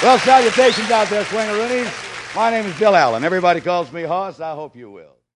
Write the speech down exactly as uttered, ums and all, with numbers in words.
Well, salutations out there, swingeroonies. My name is Bill Allen. Everybody calls me Hoss. I hope you will.